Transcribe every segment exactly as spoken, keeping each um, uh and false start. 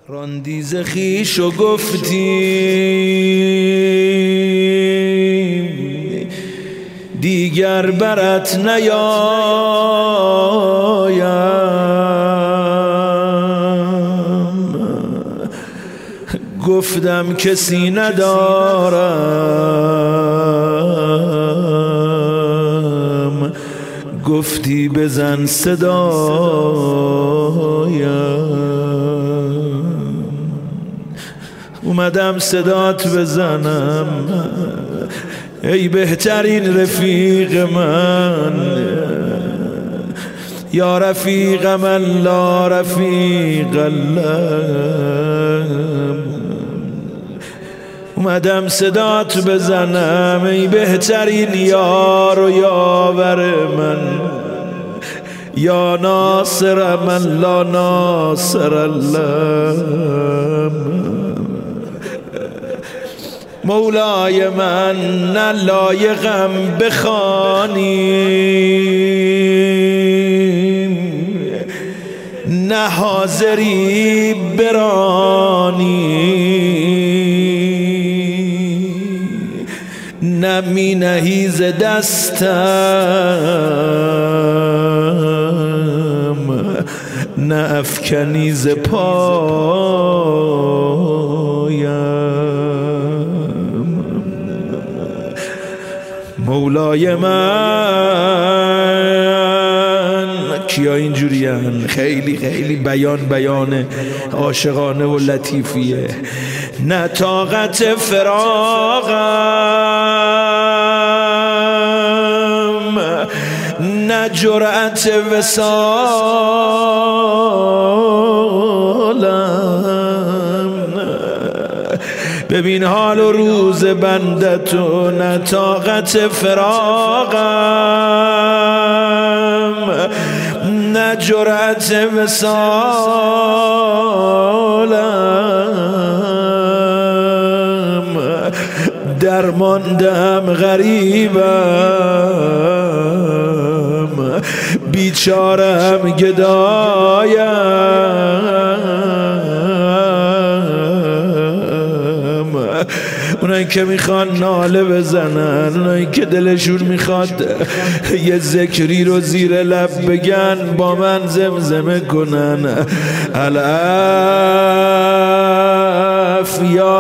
راندیز خویش و گفتی دیگر برت نیایم، گفتم کسی ندارم، گفتی بزن صدایم. اومدم صدات بزنم ای بهترین رفیق من، یا رفیق من لا رفیق الله. اومدم صدات بزنم ای بهترین یار و یاور من، یا ناصر من لا ناصر الله. مولای من نه لایقم بخوانی، نه حاضری برانی، نه می نهی ز دستم، نه افکنی ز پایم. مولای من کیا اینجورین؟ خیلی خیلی بیان بیان عاشقانه و لطیفیه. نه طاقت فراقم، نه جرأت وصالم، ببین حال و روز بندتو. نه طاقت فراقم، نه جرأت وصالم، درماندم غریبم، بیچارم گدایم. اونایی که میخوان ناله بزنن، اونایی که دلشون میخواد یه ذکری رو زیر لب بگن، با من زمزمه کنن الاف یا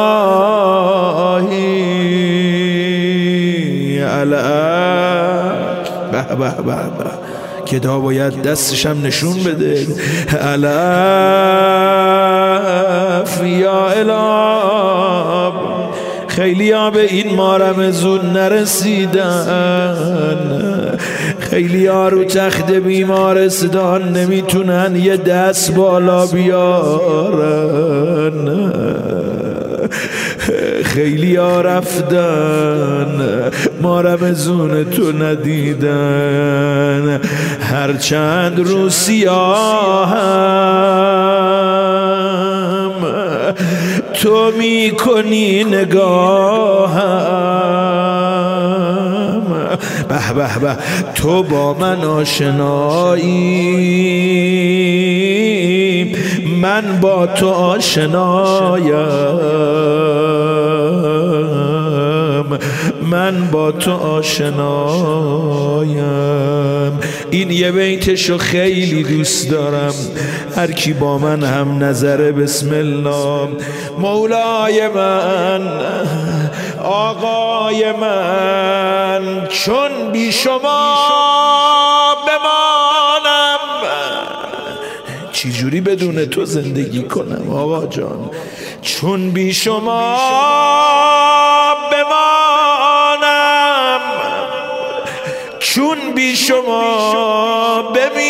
الهی الاف. به به به به، گدا باید دستشم نشون بده. الاف یا الاف. خیلی ها به این مارمزون نرسیدن، خیلی ها رو تخت بیمارستان نمیتونن یه دست بالا بیارن، خیلی ها رفتن مارمزون تو ندیدن. هرچند رو سیاهم تو میکنی نگاهم. به به به، تو با من آشنایی، من با تو آشنایم، من با تو آشنایم. این یه بیتشو خیلی دوست دارم، هر کی با من هم نظره بسم الله. مولای من، آقای من، چون بی شما بمانم، چی جوری بدون تو زندگی کنم آقا جان؟ چون بی شما بمانم، چون بی شما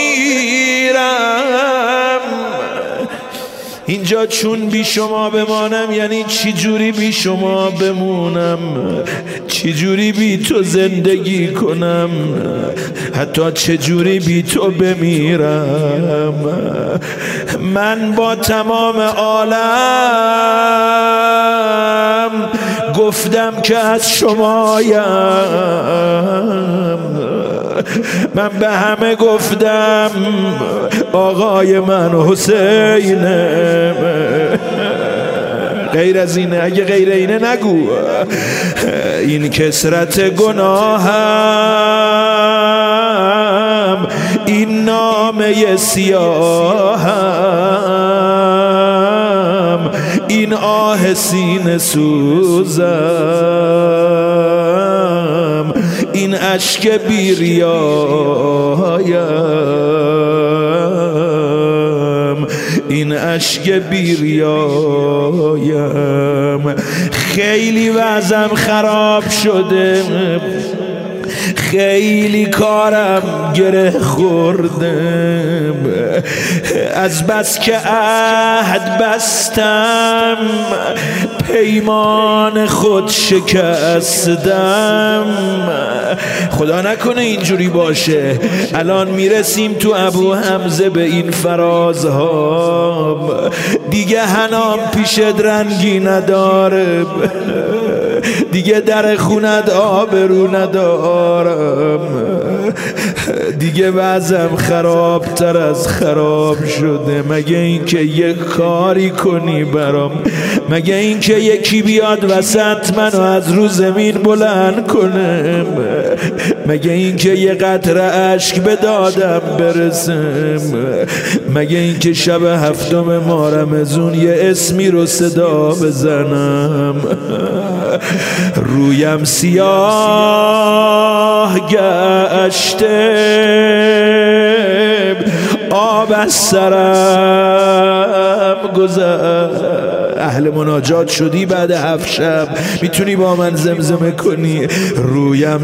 بمیرم. اینجا چون بی شما بمانم یعنی چی جوری بی شما بمونم، چی جوری بی تو زندگی کنم، حتی چه جوری بی تو بمیرم. من با تمام عالم گفتم که از شمایم، من به همه گفتم آقای من حسینه، غیر از اینه، اگه غیر اینه نگو. این کسرت گناهم، این نامه سیاهم، این آه سینه سوزم، این اشک بیریایم، این اشک بیریایم. خیلی وضعم خراب شده، خیلی کارم گره خوردم، از بس که عهد بستم پیمان خود شکستم. خدا نکنه اینجوری باشه. الان میرسیم تو ابو حمزه به این فرازها، دیگه حنام پیشت رنگی نداره، دیگه در خونت آبرو ندارم، دیگه وضعم خراب تر از خراب شده. مگه اینکه یه کاری کنی برام، مگه اینکه یکی بیاد وسط منو از رو زمین بلند کنه، مگه اینکه یه قطره اشک به دادم برسم، مگه اینکه شب هفتم ماه رمضان یه اسمی رو صدا بزنم. رویم سیاه گشته، آب از سرم گذشت. اهل مناجات شدی بعد هفت شب، میتونی با من زمزمه کنی. رویم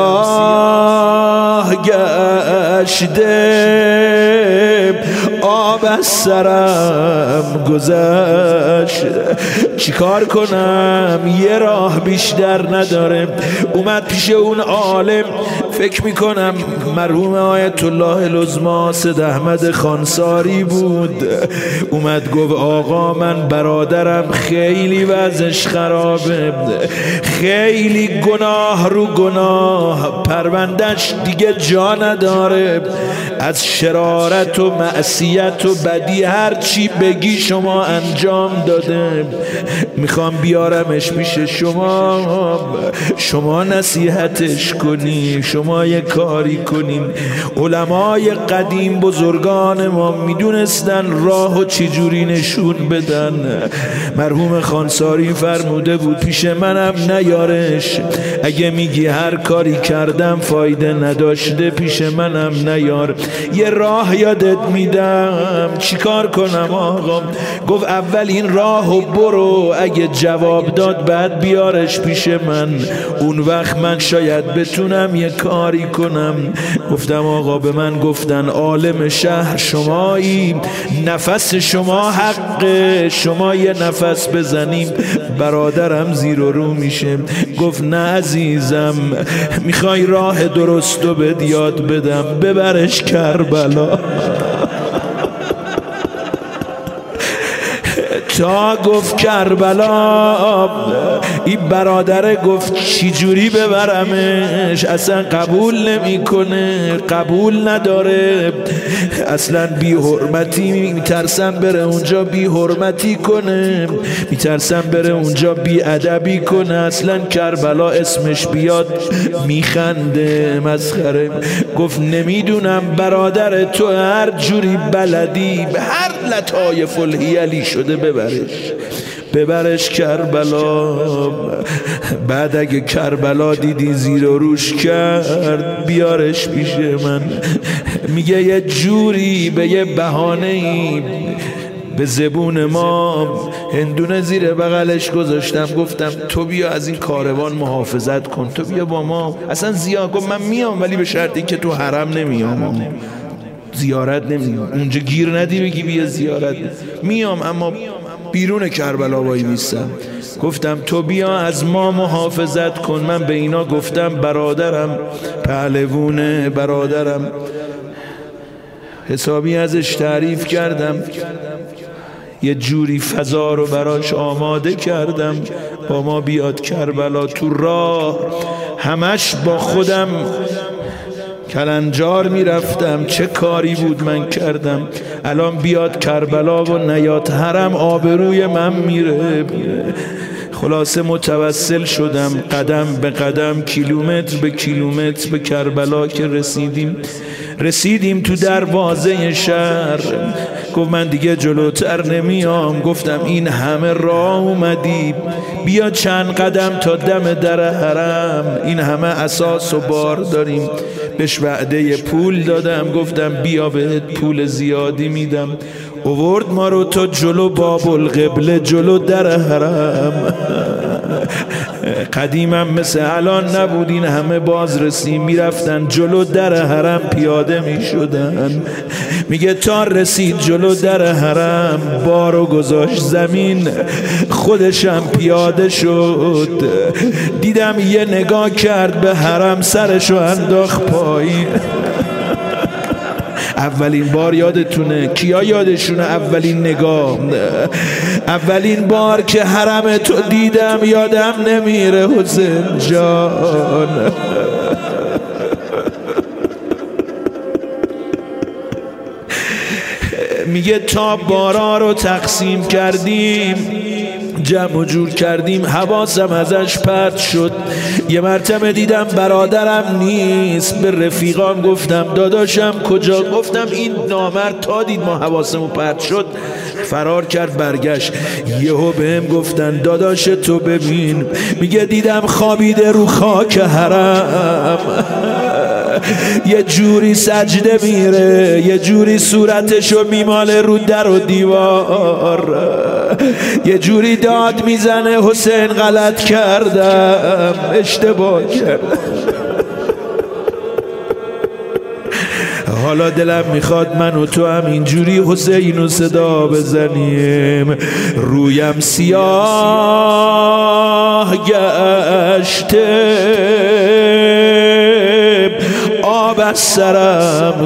سیاه گشته، آب از سرم گذشت. چیکار کنم؟ یه راه بیشتر نداره. اومد پیش اون عالم، فکر میکنم مرحوم آیت الله العظمی سید احمد خانساری بود. اومد گفت آقا من برادرم خیلی وضعش خرابه، خیلی گناه رو گناه، پروندهش دیگه جا نداره، از شرارت و معصیت و بدی هر چی بگی شما انجام داده، میخوام بیارمش پیش شما، شما نصیحتش کنی، شما یه کاری کنین. علمای قدیم بزرگان ما میدونستن راه و چجوری نشون بدن. مرحوم خانساری فرموده بود پیش منم نیارش، اگه میگی هر کاری کردم فایده نداشته پیش منم نیار، یه راه یادت میدم. چیکار کنم آقا؟ گفت اول این راهو برو، اگه جواب داد بعد بیارش پیش من، اون وقت من شاید بتونم یه کاری کنم. گفتم آقا به من گفتن عالم شهر شمایی، نفس شما حقه، شما یه نفس بزنیم برادرم زیر و رو میشه. گفت نه عزیزم، میخوای راه درستو بد یاد بدم، ببرش کربلا. تا گفت کربلا، این برادره گفت چی جوری ببرمش؟ اصلا قبول نمیکنه، قبول نداره، اصلا بی حرمتی، میترسم بره اونجا بی حرمتی کنه، میترسم بره اونجا بی ادبی کنه. اصلا کربلا اسمش بیاد میخنده، مسخره. گفت نمیدونم برادر تو هر جوری بلدی، به هر لطایف الحیلی شده ببرش، ببرش کربلا. بعد اگه کربلا دیدی زیر و روش کرد، بیارش پیش من. میگه یه جوری به یه بهانه‌ای به زبون ما هندونه زیر بغلش گذاشتم، گفتم تو بیا از این کاروان محافظت کن، تو بیا با ما. اصلا زیاد گفت من میام ولی به شرطی که تو حرم نمیام، زیارت نمیام، اونجا گیر ندی بگی بیا زیارت. میام اما بیرون کربلا وای میستم. گفتم تو بیا از ما محافظت کن. من به اینا گفتم برادرم پهلوونه، برادرم حسابی ازش تعریف کردم، یه جوری فضا رو براش آماده کردم با ما بیاد کربلا. تو راه همش با خودم کلنجار میرفتم، چه کاری بود من کردم. الان بیاد کربلا و نیاد حرم، آبروی من میره. خلاصه متوسل شدم قدم به قدم، کیلومتر به کیلومتر به کربلا که رسیدیم رسیدیم تو دروازه شهر. گفت من دیگه جلوتر نمیام. گفتم این همه راه اومدی، بیا چند قدم تا دم در حرم، این همه اساس و بار داریم. بهش وعده پول دادم، گفتم بیا بهت پول زیادی میدم. اوورد ما رو تا جلو باب القبله، جلو در حرم. قدیمم مثل الان نبود، این همه بازرسی میرفتن جلو در حرم پیاده میشدن. میگه تا رسید جلو در حرم، بارو گذاشت زمین، خودشم پیاده شد. دیدم یه نگاه کرد به حرم، سرشو انداخت پایین. اولین بار یادتونه؟ کیا یادشونه اولین نگاه؟ اولین بار که حرم تو دیدم یادم نمیره حسین جان. میگه تا بارا رو تقسیم کردیم، جمع و جور کردیم، حواسم ازش پرت شد. یه مرتبه دیدم برادرم نیست، به رفیقام گفتم داداشم کجا؟ گفتم این نامرد تا دید ما حواسمون پرت شد فرار کرد برگشت. یهو بهم گفتن داداش تو ببین. میگه دیدم خوابیده رو خاک حرم، یه جوری سجده میره، یه جوری صورتشو میماله رو در و دیوار، یه جوری داد میزنه حسین غلط کردم، اشتباه کردم. حالا دلم میخواد من و تو هم اینجوری حسین و صدا بزنیم. رویم سیاه گشته، آب از سرم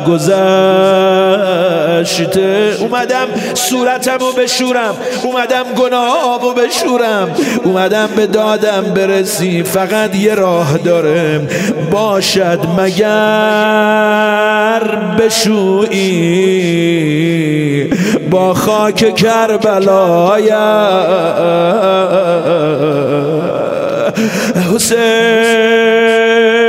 گذشته. اومدم صورتمو بشورم، اومدم گناهامو بشورم، اومدم به دادم برسی. فقط یه راه داره، باشد مگر بشویی با خاک کربلای حسین.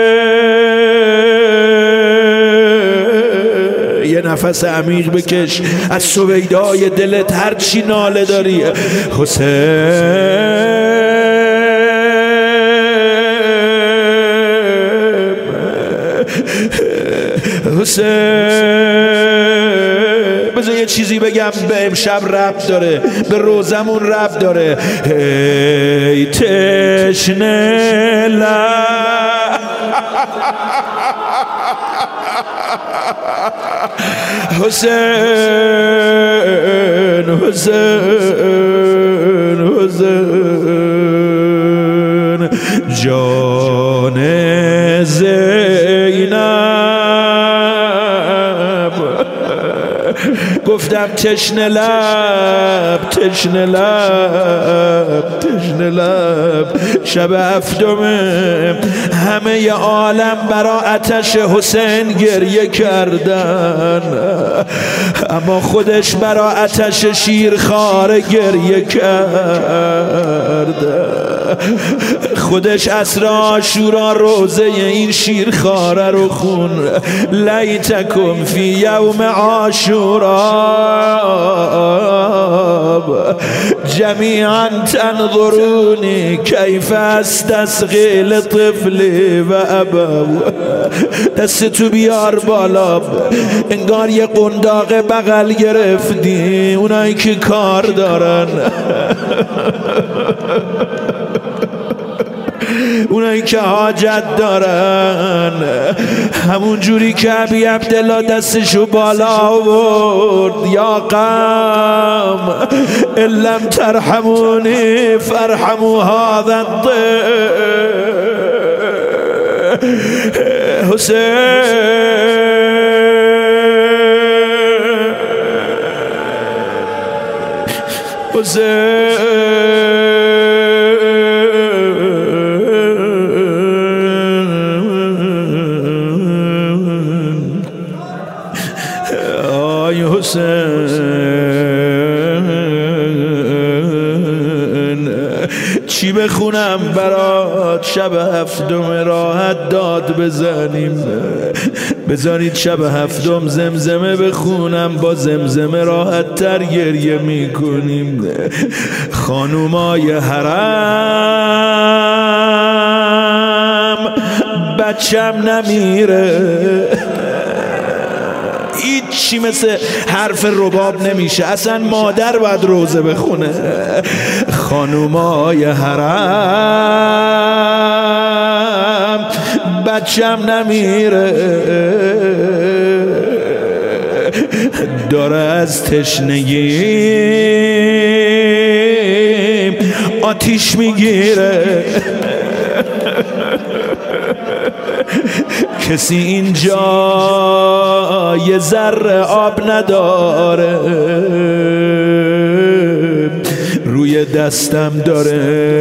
یه نفس عمیق بکش از سویدای دلت، هر چی ناله داری. حسین حسین. بذار یه چیزی بگم به امشب ربط داره، به روزمون ربط داره. ای تشنه لب حسین حسین حسین جان زینب. گفتم تشنه لب تشنه لب تشنه لب. شب هفتمه همه عالم برا آتش حسین گریه کردن، اما خودش برا آتش شیرخواره گریه کرد. خودش عصر عاشورا روزه این شیرخواره رو خون. لیتکم فی یوم عاشورا جمیعا تنظرونی کیف استسقی لطفلی و ابو. دست تو بیار بالا، انگار یه قنداق بغل گرفتی. اونایی که کار دارن، اونایی که حاجت دارن، همون جوری که ابی عبدالله دستشو بالا آورد. یا قوم لم ترحمونی فرحموا هذا الضيف. حسین حسین بخونم برات شب هفتم راحت داد بزنیم، بذارید شب هفتم زمزمه بخونم، با زمزمه راحت تر گریه میکنیم. خانومای حرم بچم نمیره، هیچی مثل حرف رباب نمیشه، اصلا مادر باید روزه بخونه. خانومای حرم بچم نمیره، داره از تشنگی آتیش میگیره. کسی اینجا یه ذره آب نداره، روی دستم داره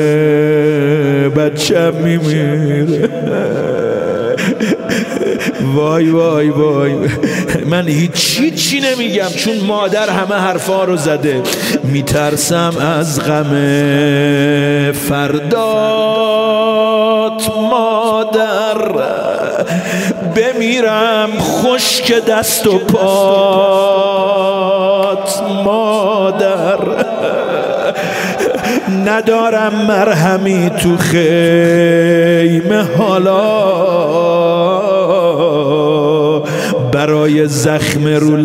بچم میمیره. وای وای وای، من هیچی چی نمیگم چون مادر همه حرفا رو زده. میترسم از غم فردات مادر، بمیرم خشک دست و پات مادر. ندارم مرهمی تو خیمه حالا برای زخم رو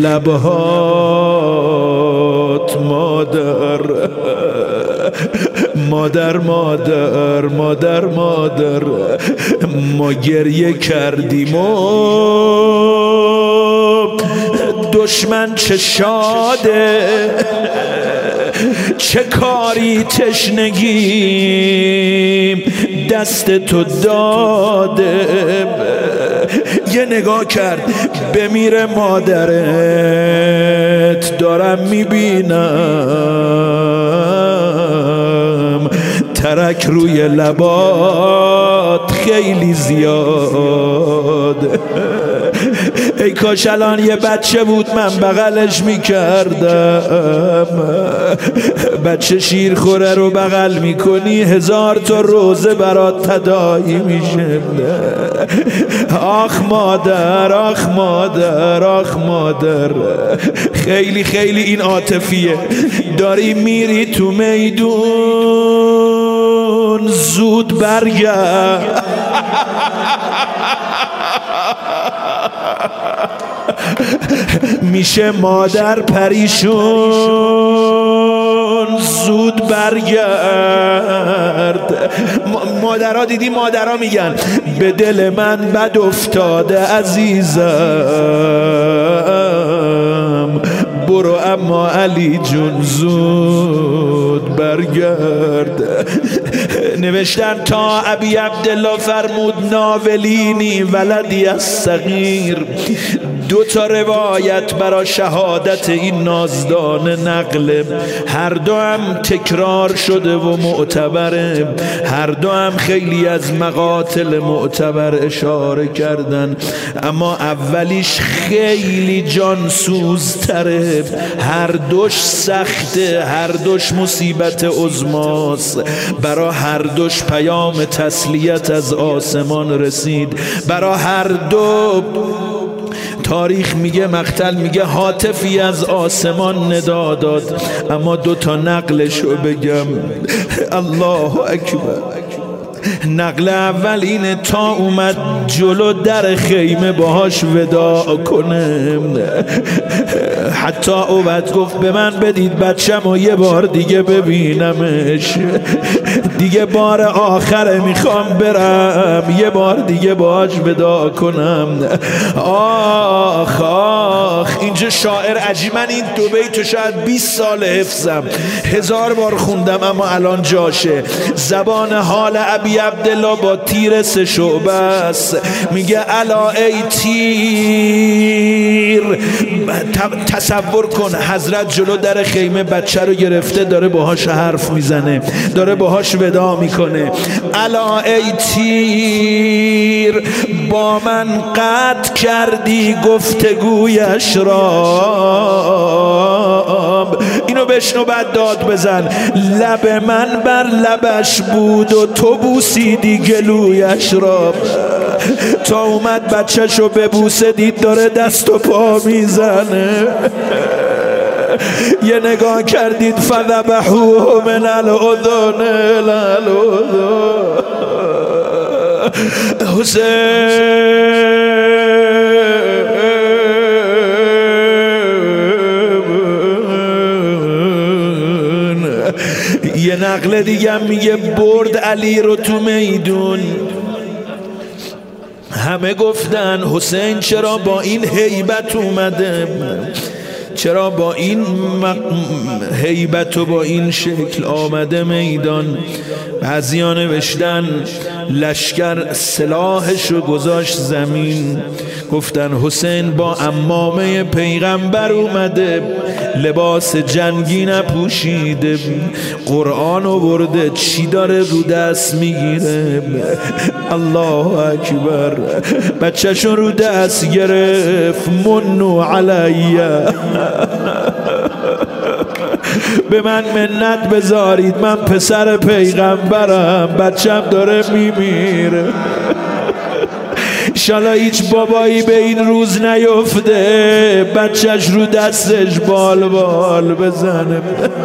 لبهات مادر. مادر مادر مادر مادر، ما گریه کردیم و دشمن چه شاده، چه کاری تشنگیم دست تو داده. یه نگاه کرد بمیره مادرت، دارم میبینم ترک روی لبات خیلی زیاد. ای کاش الان یه بچه بود من بغلش میکردم. بچه شیر خوره رو بغل میکنی هزار تا روزه برات تداعی میشه. آخ مادر آخ مادر آخ مادر، خیلی خیلی این عاطفیه. داری میری تو میدون زود برگرد. میشه مادر پریشون زود برگرد. مادرها دیدی مادرها میگن به دل من بد افتاده عزیزم، برو اما علی جون زود برگرد. نوشتن تا ابی عبدالله فرمود ناولینی ولدی از صغیر. دو تا روایت برای شهادت این نازدانه نقله، هر دو هم تکرار شده و معتبره، هر دو هم خیلی از مقاتل معتبر اشاره کردن، اما اولیش خیلی جانسوزتره. هر دوش سخته، هر دوش مصیبت عظماست. برا هر دوش پیام تسلیت از آسمان رسید. برا هر دو تاریخ میگه، مقتل میگه هاتفی از آسمان ندا داد. اما دو تا نقلشو بگم. الله اکبر. نقل اول اینه تا اومد جلو در خیمه باهاش وداع کنه، حتی اومد گفت به من بدید بچم و یه بار دیگه ببینمش، دیگه بار آخره میخوام برم یه بار دیگه باهاش وداع کنم. آخ آخ، اینجا شاعر عجیب. من این دو بیتو شاید بیست سال حفظم، هزار بار خوندم اما الان جاشه. زبان حال ابی عبدالله با تیر سه شعبه است. میگه الا ای تیر. تصور کن حضرت جلو در خیمه بچه رو گرفته، داره باهاش حرف میزنه، داره باهاش وداع میکنه. الا ای تیر، با من قطع کردی گفتگویش را، شراب. اینو بشنو بعد داد بزن. لب من بر لبش بود و تو بوسیدی گلویش را، تا اومد بچه‌شو ببوسه دید داره دست و پا میزنه. یه نگاه کردید فذبحوه من الاذن الاذن. حسین یه نقل دیگه میگه برد علی رو تو میدون. همه گفتن حسین چرا با این هیبت اومده، چرا با این هیبت و با این شکل آمده میدان. بعضیا نوشتن لشکر سلاحشو گذاشت زمین، گفتن حسین با عمامه پیغمبر اومده، لباس جنگی نپوشیده، قرآن آورده، چی داره رو دست میگیره. الله اکبر. بچه‌شون رو دست گرفت، منو علیه، به من منت بذارید، من پسر پیغمبرم، بچم داره میمیره. انشالله هیچ بابایی به این روز نیفته بچهش رو دستش بال بال بزنه.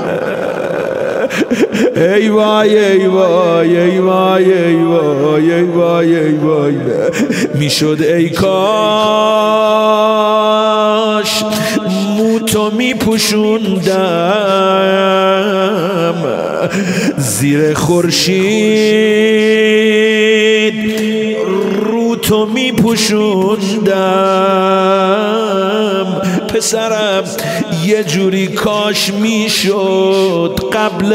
ای وای ای وای ای وای ای وای ای وای ای وای. میشد ای کاش موتو میپوشوندم زیر خورشید، رو تو میپوشوندم پسرم. یه جوری کاش میشد قبل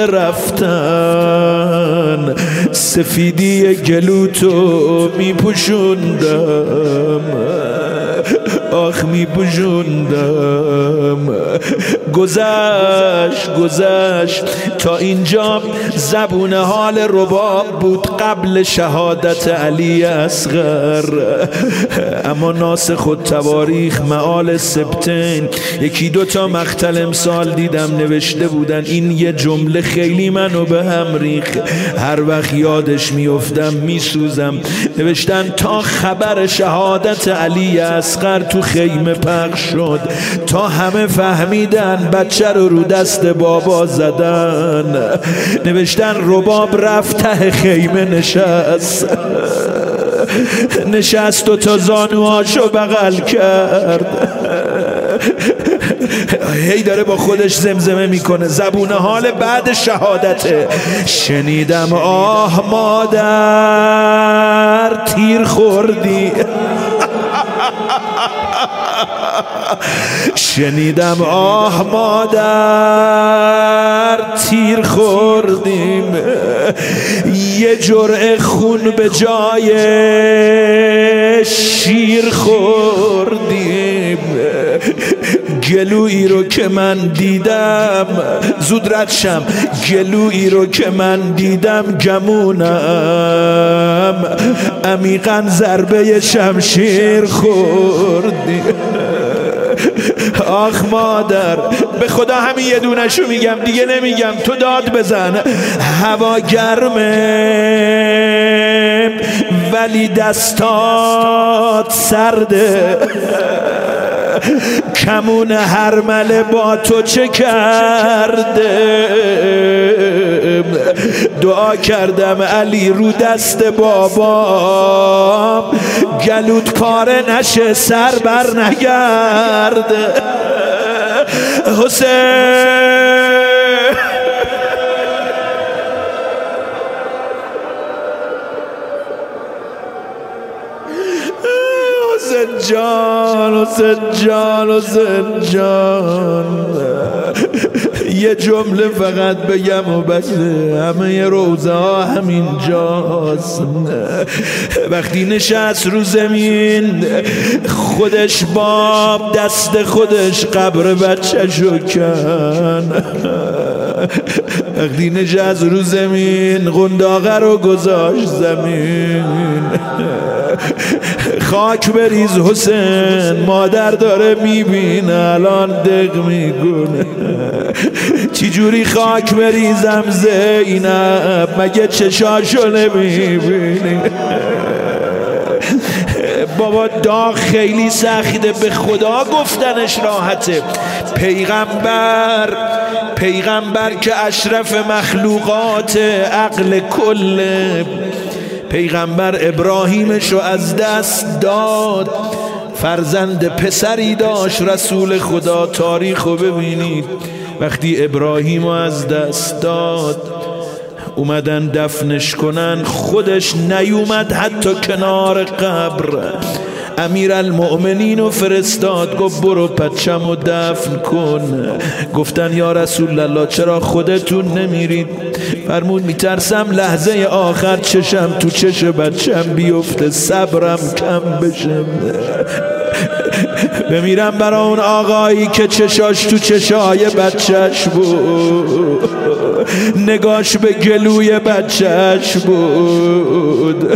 رفتن سفیدی گلوتو میپوشوندم، آخ میپوشوندم. گذشت گذشت تا اینجا زبون حال رباب بود قبل شهادت علی اصغر. اما ناسخ التواریخ معال سبتین یکی دوتا مقتل امسال دیدم نوشته بودن این یه جمله خیلی منو به هم ریخ، هر وقت یادش میافتم میسوزم. نوشتن تا خبر شهادت علی اصغر تو خیمه پخش شد، تا همه فهمیدن بچه رو رو دست بابا زدن. نوشتن رباب رفت ته خیمه نشست نشست و تا زانوهاشو بغل کرد. هی داره با خودش زمزمه میکنه، زبون حال بعد شهادته. شنیدم آه مادر تیر خوردی، شنیدم آه مادر تیر خوردیم، یه جرعه خون به جای شیر خوردیم. گلویی رو که من دیدم زود رد شم، گلویی رو که من دیدم گمونم عمیقاً ضربه شمشیر خوردی. آخ مادر، به خدا همین یه دونشو میگم دیگه نمیگم، تو داد بزن. هوا گرمه ولی دستات سرده، کمون هرمله با تو چه کرده. دعا کردم علی رو دست بابام گلوت پاره نشه سر بر نگرده. حسین جان حسین جان حسین جان، یه جمله فقط بگم و بس، همه روزه ها همین جاست. وقتی نشست رو زمین خودش با دست خودش قبر بچه شو کن، وقتی نشست رو زمین قنداقه رو گذاشت زمین، خاک بریز حسین، مادر داره میبینه الان دق میکنه. چی جوری خاک بریزم زینب، مگه چشاشو نمیبینی؟ بابا داغ خیلی سخته، به خدا گفتنش راحته. پیغمبر پیغمبر که اشرف مخلوقات، عقل کل، پیغمبر ابراهیمشو از دست داد، فرزند پسری داشت رسول خدا. تاریخو ببینید، وقتی ابراهیمو از دست داد اومدن دفنش کنن، خودش نیومد حتی کنار قبر. امیر المؤمنین رو فرستاد، گفت برو بچم رو دفن کن. گفتن یا رسول الله چرا خودتون نمیرید؟ فرمود میترسم لحظه آخر چشم تو چش بچم بیفته، صبرم کم بشه، بمیرم برا اون آقایی که چشاش تو چشای بچهش بود، نگاش به گلوی بچهش بود.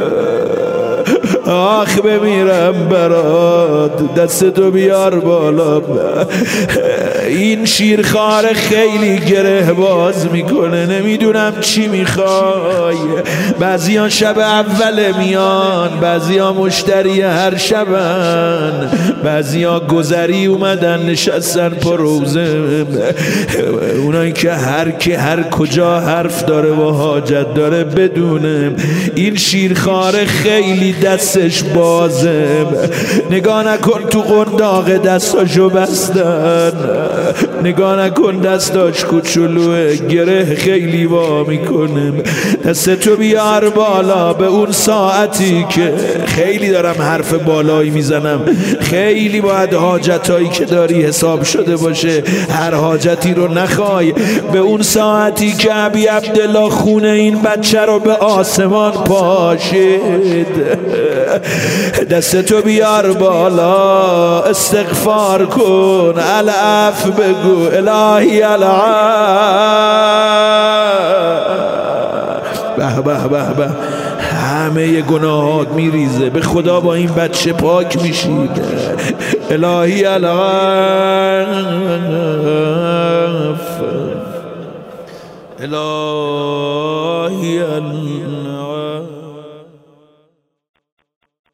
آخ بمیرم برات، دستتو بیار بالا. این شیرخوار خیلی گره باز میکنه، نمیدونم چی میخوای. بعضیان شب اول میان، بعضیان مشتری هر شبن، بعضیان گذری اومدن نشستن پا روزه. اونایی که هر که هر کجا حرف داره و حاجت داره بدونه این شیرخوار خیلی دستش بازه. نگاه نکن تو قنداق دستاشو بستن، نگاه نکن دستاش کوچولوه، گره خیلی وا میکنه. دستتو بیار بالا به اون ساعتی که خیلی دارم حرف بالایی میزنم، خیلی باید حاجتایی که داری حساب شده باشه، هر حاجتی رو نخوای. به اون ساعتی که ابی عبدالله خونه این بچه رو به آسمان پاشید، دستتو بیار بالا، استغفار کن، العفو بگو، الهی العفو. به به به به، همه گناهات میریزه، به خدا با این بچه پاک میشید. الهی العفو، الهی العفو.